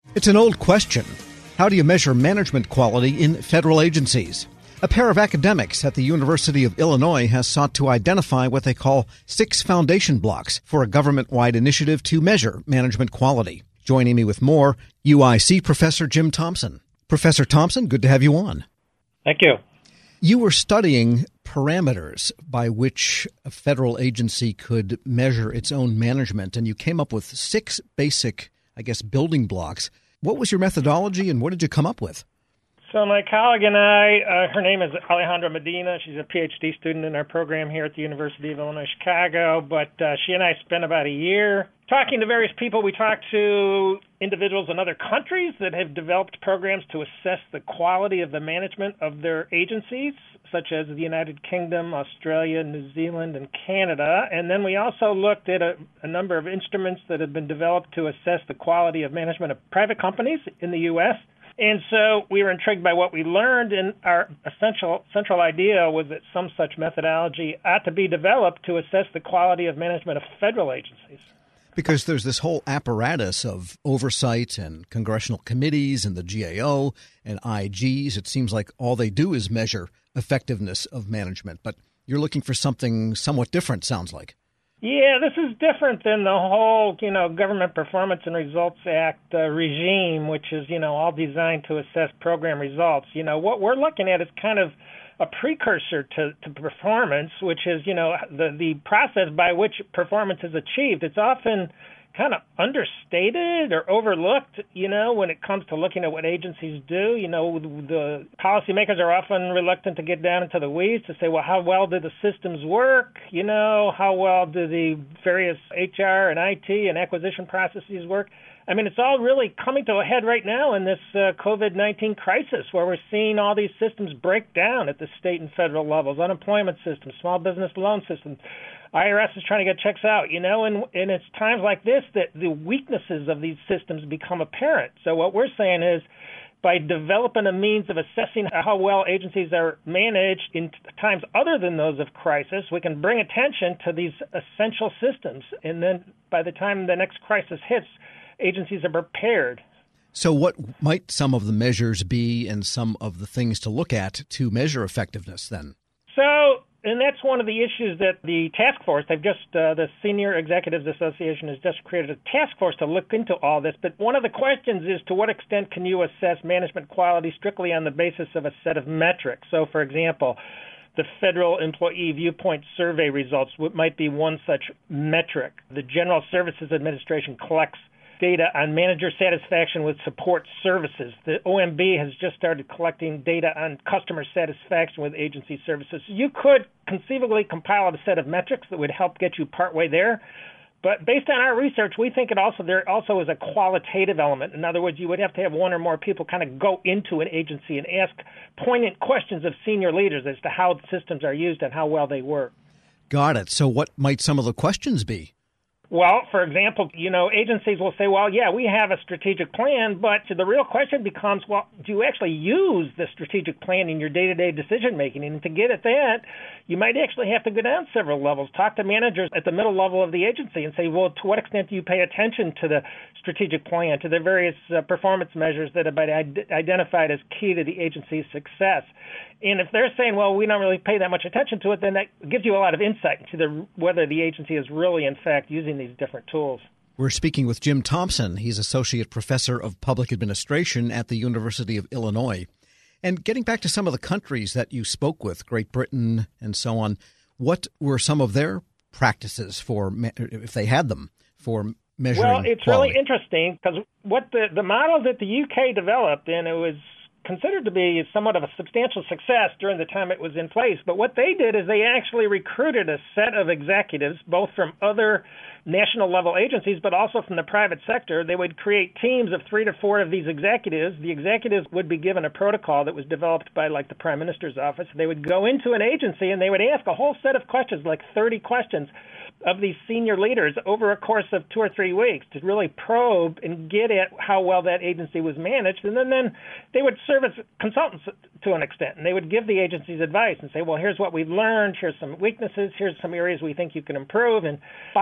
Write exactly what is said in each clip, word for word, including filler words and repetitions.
It's an old question. How do you measure management quality in federal agencies? A pair of academics at the University of Illinois has sought to identify what they call six foundation blocks for a government-wide initiative to measure management quality. Joining me with more, U I C Professor Jim Thompson. Professor Thompson, good to have you on. Thank you. You were studying parameters by which a federal agency could measure its own management, and you came up with six basic, I guess, building blocks. What was your methodology, and what did you come up with? So my colleague and I, uh, her name is Alejandra Medina. She's a P H D student in our program here at the University of Illinois Chicago. But uh, she and I spent about a year talking to various people. We talked to individuals in other countries that have developed programs to assess the quality of the management of their agencies, such as the United Kingdom, Australia, New Zealand, and Canada. And then we also looked at a, a number of instruments that have been developed to assess the quality of management of private companies in the U S. And so we were intrigued by what we learned, and our essential central idea was that some such methodology ought to be developed to assess the quality of management of federal agencies. Because there's this whole apparatus of oversight and congressional committees and the G A O and I Gs. It seems like all they do is measure effectiveness of management. But you're looking for something somewhat different, sounds like. Yeah, this is different than the whole, you know, Government Performance and Results Act uh, regime, which is, you know, all designed to assess program results. You know, what we're looking at is kind of a precursor to, to performance, which is, you know, the, the process by which performance is achieved. It's often kind of understated or overlooked, you know, when it comes to looking at what agencies do. You know, the policymakers are often reluctant to get down into the weeds to say, well, how well do the systems work? You know, how well do the various H R and I T and acquisition processes work? I mean, it's all really coming to a head right now in this uh, COVID nineteen crisis, where we're seeing all these systems break down at the state and federal levels, unemployment systems, small business loan systems. I R S is trying to get checks out, you know, and, and it's times like this that the weaknesses of these systems become apparent. So what we're saying is, by developing a means of assessing how well agencies are managed in times other than those of crisis, we can bring attention to these essential systems. And then by the time the next crisis hits, agencies are prepared. So what might some of the measures be and some of the things to look at to measure effectiveness then? So, and that's one of the issues that the task force, they've just, uh, the Senior Executives Association has just created a task force to look into all this. But one of the questions is, to what extent can you assess management quality strictly on the basis of a set of metrics? So, for example, the Federal Employee Viewpoint Survey results might be one such metric. The General Services Administration collects data on manager satisfaction with support services. The O M B has just started collecting data on customer satisfaction with agency services. You could conceivably compile a set of metrics that would help get you partway there. But based on our research, we think it also there also is a qualitative element. In other words, you would have to have one or more people kind of go into an agency and ask poignant questions of senior leaders as to how the systems are used and how well they work. Got it. So what might some of the questions be? Well, for example, you know, agencies will say, well, yeah, we have a strategic plan, but the real question becomes, well, do you actually use the strategic plan in your day-to-day decision-making? And to get at that, you might actually have to go down several levels, talk to managers at the middle level of the agency and say, well, to what extent do you pay attention to the strategic plan, to the various uh, performance measures that have been id- identified as key to the agency's success? And if they're saying, well, we don't really pay that much attention to it, then that gives you a lot of insight into the, whether the agency is really, in fact, using these different tools. We're speaking with Jim Thompson. He's Associate Professor of Public Administration at the University of Illinois. And getting back to some of the countries that you spoke with, Great Britain and so on, what were some of their practices for, if they had them, for measuring Well, it's quality? really interesting because what the, the model that the U K developed, and it was considered to be somewhat of a substantial success during the time it was in place. But what they did is they actually recruited a set of executives, both from other national level agencies, but also from the private sector. They would create teams of three to four of these executives. The executives would be given a protocol that was developed by like the Prime Minister's office. They would go into an agency and they would ask a whole set of questions, like thirty questions, of these senior leaders over a course of two or three weeks to really probe and get at how well that agency was managed. And then, then they would serve as consultants to an extent, and they would give the agencies advice and say, well, here's what we've learned, here's some weaknesses, here's some areas we think you can improve. And by and large,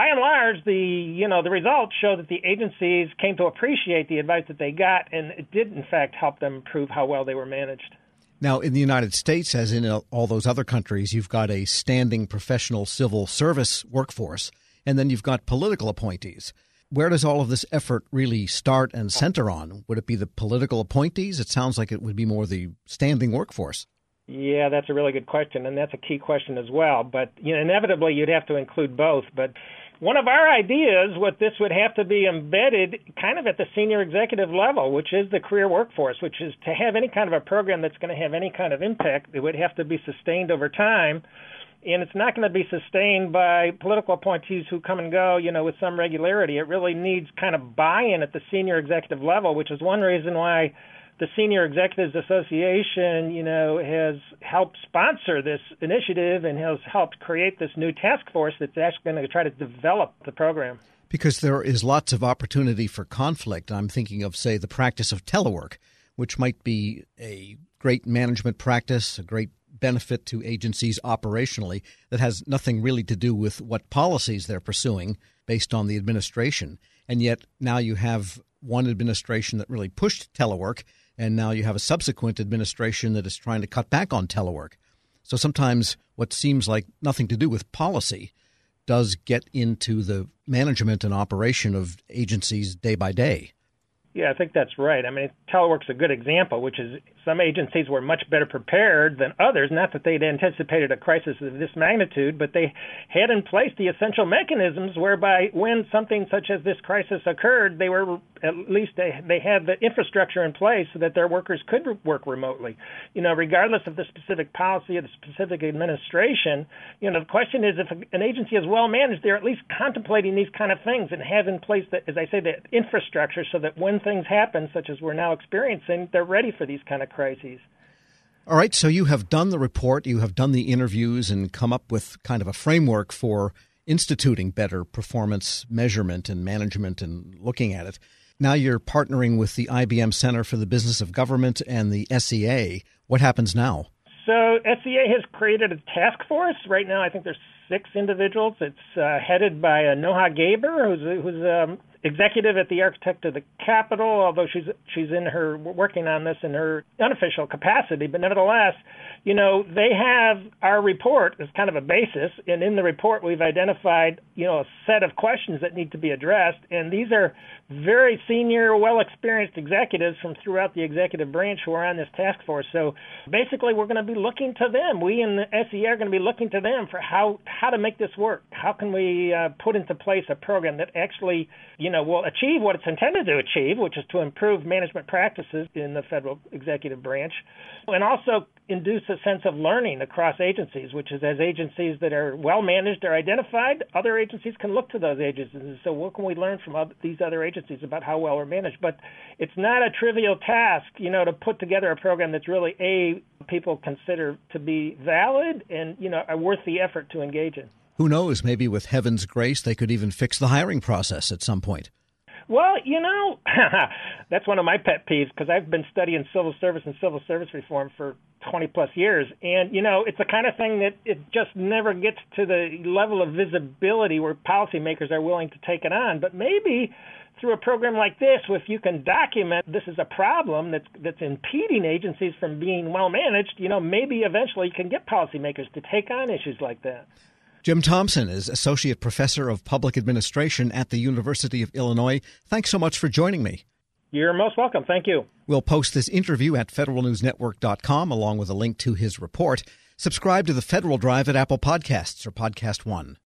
large, the you know the results show that the agencies came to appreciate the advice that they got, and it did in fact help them improve how well they were managed. Now, in the United States, as in all those other countries, you've got a standing professional civil service workforce, and then you've got political appointees. Where does all of this effort really start and center on? Would it be the political appointees? It sounds like it would be more the standing workforce. Yeah, that's a really good question, and that's a key question as well. But you know, inevitably, you'd have to include both. But one of our ideas, what this would have to be embedded kind of at the senior executive level, which is the career workforce, which is to have any kind of a program that's going to have any kind of impact, it would have to be sustained over time. And it's not going to be sustained by political appointees who come and go, you know, with some regularity. It really needs kind of buy-in at the senior executive level, which is one reason why the Senior Executives Association, you know, has helped sponsor this initiative and has helped create this new task force that's actually going to try to develop the program. Because there is lots of opportunity for conflict. I'm thinking of, say, the practice of telework, which might be a great management practice, a great benefit to agencies operationally that has nothing really to do with what policies they're pursuing based on the administration. And yet now you have one administration that really pushed telework, and now you have a subsequent administration that is trying to cut back on telework. So sometimes what seems like nothing to do with policy does get into the management and operation of agencies day by day. Yeah, I think that's right. I mean, telework's a good example, which is some agencies were much better prepared than others. Not that they'd anticipated a crisis of this magnitude, but they had in place the essential mechanisms whereby when something such as this crisis occurred, they were at least they they had the infrastructure in place so that their workers could work remotely. You know, regardless of the specific policy of the specific administration, you know, the question is if an agency is well managed, they're at least contemplating these kind of things and have in place, the, as I say, the infrastructure so that when things happen, such as we're now experiencing, they're ready for these kind of crises. All right, so you have done the report, you have done the interviews and come up with kind of a framework for instituting better performance measurement and management and looking at it. Now you're partnering with the I B M Center for the Business of Government and the S E A. What happens now? So S E A has created a task force. Right now I think there's six individuals. It's uh, headed by uh, Noha Gaber, who's, who's um, executive at the Architect of the Capitol, although she's she's in her working on this in her unofficial capacity. But nevertheless, you know, they have our report as kind of a basis, and in the report we've identified, you know, a set of questions that need to be addressed, and these are very senior, well-experienced executives from throughout the executive branch who are on this task force. So basically we're going to be looking to them. We in the S E A are going to be looking to them for how, how to make this work. How can we uh, put into place a program that actually, you know, will achieve what it's intended to achieve, which is to improve management practices in the federal executive branch, and also induce a sense of learning across agencies, which is as agencies that are well-managed are identified, other agencies can look to those agencies. So what can we learn from other, these other agencies about how well we're managed? But it's not a trivial task, you know, to put together a program that's really, A, people consider to be valid and, you know, are worth the effort to engage in. Who knows, maybe with heaven's grace, they could even fix the hiring process at some point. Well, you know, that's one of my pet peeves because I've been studying civil service and civil service reform for twenty plus years. And, you know, it's the kind of thing that it just never gets to the level of visibility where policymakers are willing to take it on. But maybe through a program like this, if you can document this is a problem that's that's impeding agencies from being well managed, you know, maybe eventually you can get policymakers to take on issues like that. Jim Thompson is Associate Professor of Public Administration at the University of Illinois. Thanks so much for joining me. You're most welcome. Thank you. We'll post this interview at federal news network dot com along with a link to his report. Subscribe to the Federal Drive at Apple Podcasts or Podcast One.